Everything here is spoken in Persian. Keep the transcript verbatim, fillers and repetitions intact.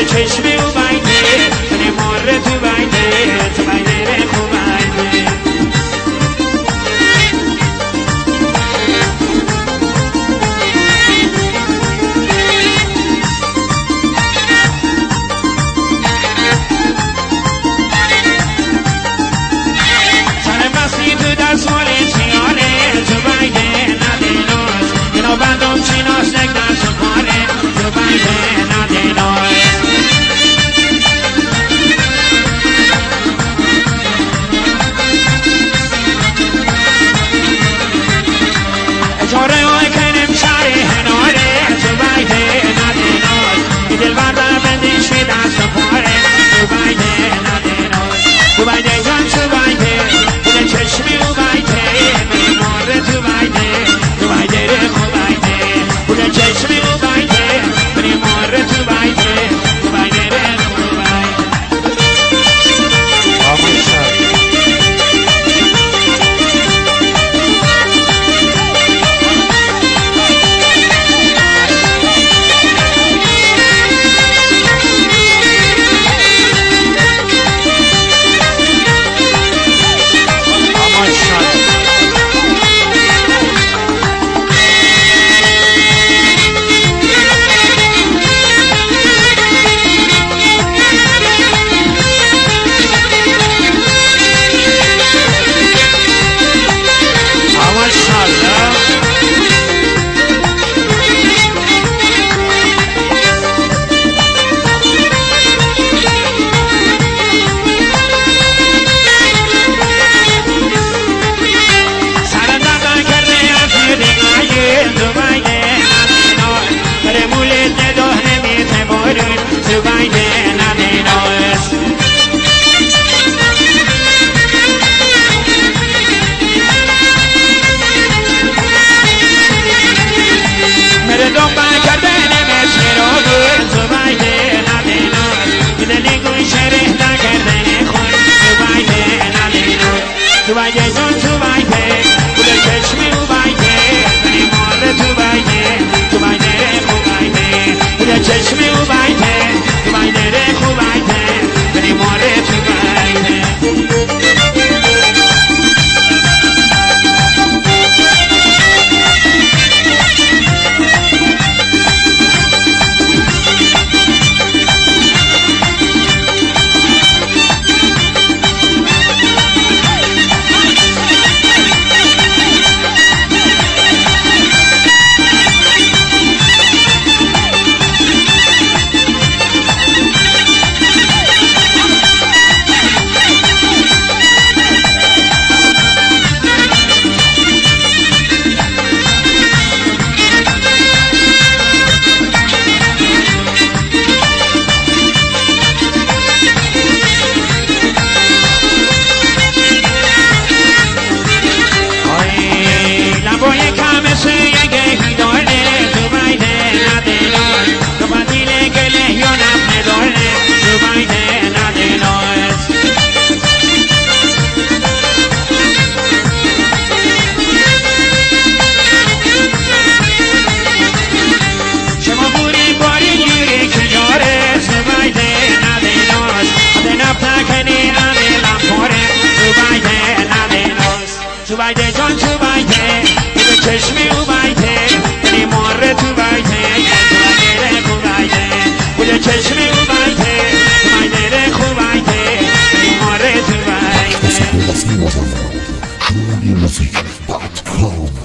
بوده چشمی و بایده من ماره تو بایده تو بایده خوب بایده سر مستی تو در سوالی چیاله تو بایده ندیناش اینو بندم چیناش نگدن سکاره تو بایده ندیناش اجاره های کنم شاری هناره تو بایده ندیناش ای دل بردار بندیش می دست و پاره تو بایده ندیناش تو بایده جان تو بایده بوده چشمی و بایده من ماره تو بایده تو بایده ره خوب بایده بوده چشمی و بایده من ماره تو بایده تو بایده ره خوب بایده آموزشان تو بایده جان تو بایده بوده چشمی و بایده من ماره تو بایده تو بایده ره خوب بایده بوده چشمی و بایده تو بایده ره خوب بایده من ماره تو بایده تو بایده جان تو بایده بوده چشمی و بایده من ماره تو بایده تو بایده ره خوب بایده بوده چشمی و بایده تو بایده ره خوب بایده من ماره تو بایده That's the most of all. Truly music dot com